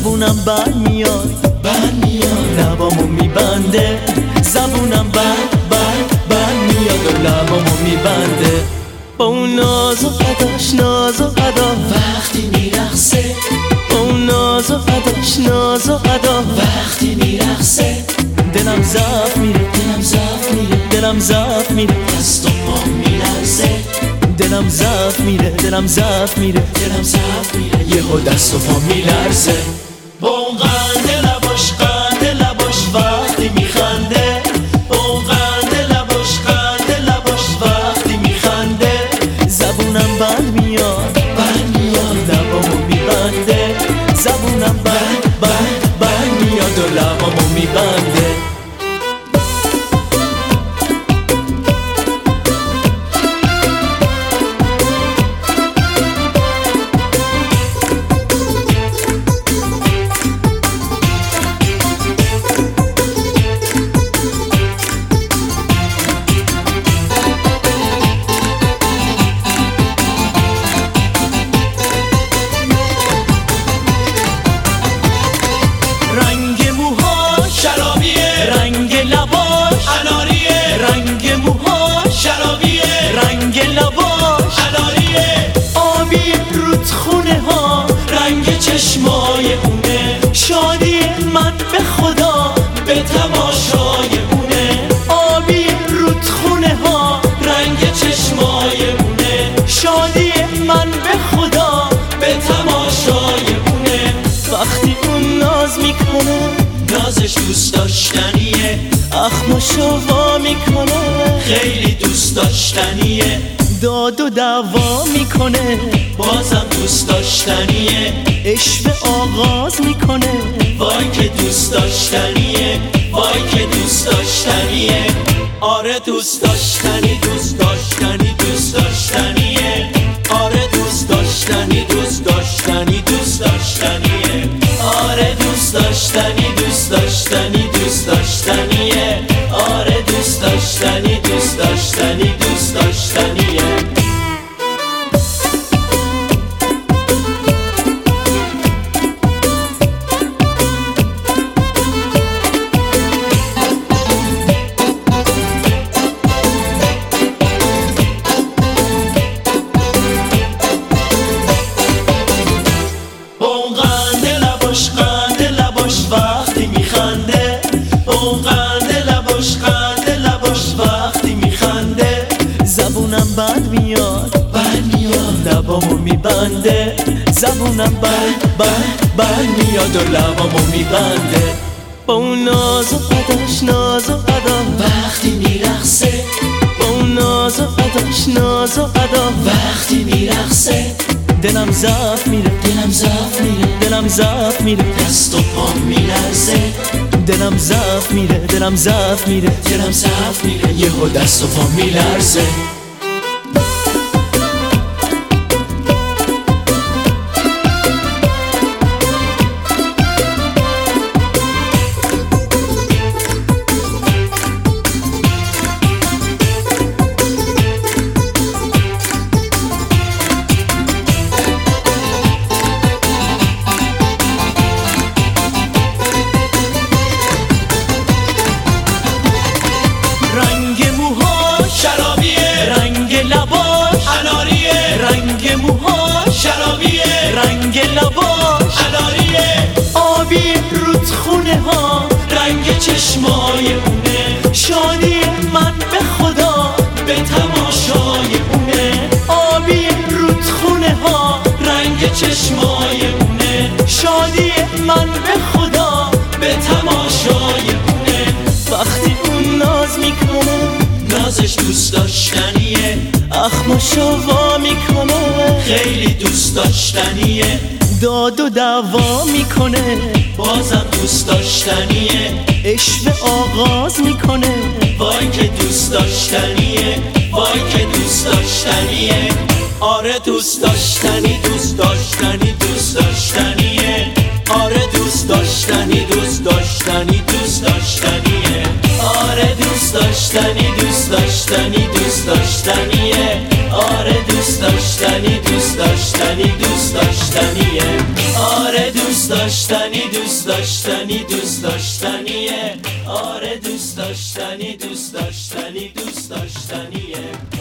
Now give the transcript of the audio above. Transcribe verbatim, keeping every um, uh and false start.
زبونم بند میاد بند میاد لبامو میبنده زبونم بند بند بند میاد و لبامو میبنده با اون ناز و اداش ناز و ادا وقتی میرقصه با اون ناز و اداش ناز و ادا وقتی میرقصه دلم ضعف میره دلم ضعف میره دلم ضعف میره دست و پام میلرزه دلم ضعف میره دلم ضعف میره دلم ضعف میره یهو دست و پام میلرزه با اون قند لباش قند لباش وقتی میخنده با اون قند لباش قند لباش وقتی میخنده زبونم بند میاد بند میاد لبامو میبنده زبونم بند بند بند میاد و لبامو میبنده چشمای اونه شادی من به خدا به تماشای اونه آبی رودخونه ها رنگ چشمای اونه شادی من به خدا به تماشای اونه وقتی اون ناز میکنه نازش دوست داشتنیه اخماشو وا میکنه خیلی دوست داشتنیه داد و دعوا میکنه بازم دوست داشتنیه عشق آغاز میکنه وای که دوست داشتنیه وای که دوست داشتنیه آره دوست داشتنی دوست داشتنی دوست داشتنیه آره دوست داشتنی دوست داشتنی دوست داشتنیه آره دوست داشتنی دوست داشتنی دوست داشتنیه آره دوست داشتنی دوست داشتنی دوست داشتنیه زبونم بند میاد بند میاد لبامو میبنده زبونم بند بند بند میاد و لبامو میبنده با اون ناز و اداش ناز و ادا وقتی میرقصه با اون ناز و اداش ناز و ادا وقتی میرقصه دلم ضعف میره دلم ضعف میره دلم ضعف میره دست و پام میلرزه دلم ضعف میره دلم ضعف میره دلم ضعف میره یهو دست و پام میلرزه رنگ لباش اناریه آبی رودخونه ها رنگ چشمای اونه شادی من به خدا به تماشای اونه آبی رودخونه ها رنگ چشمای اونه شادی من به خدا به تماشای اونه وقتی اون ناز میکنه نازش دوست داشتنیه اخماشو وا میکنه خیلی دوست داشتنیه داد و دعوا میکنه بازم دوست داشتنیه عشق آغاز میکنه وای که دوست داشتنیه وای که دوست داشتنیه آره دوست داشتنی دوست داشتنی دوست داشتنیه آره دوست داشتنی دوست داشتنی دوست داشتنیه آره دوست داشتنی دوست داشتنی دوست داشتنیه آره دوست داشتنی دوست داشتنی دوست داشتنی داشتنیه آره دوست داشتنی دوست داشتنی دوست داشتنیه آره دوست داشتنی دوست داشتنی دوست داشتنیه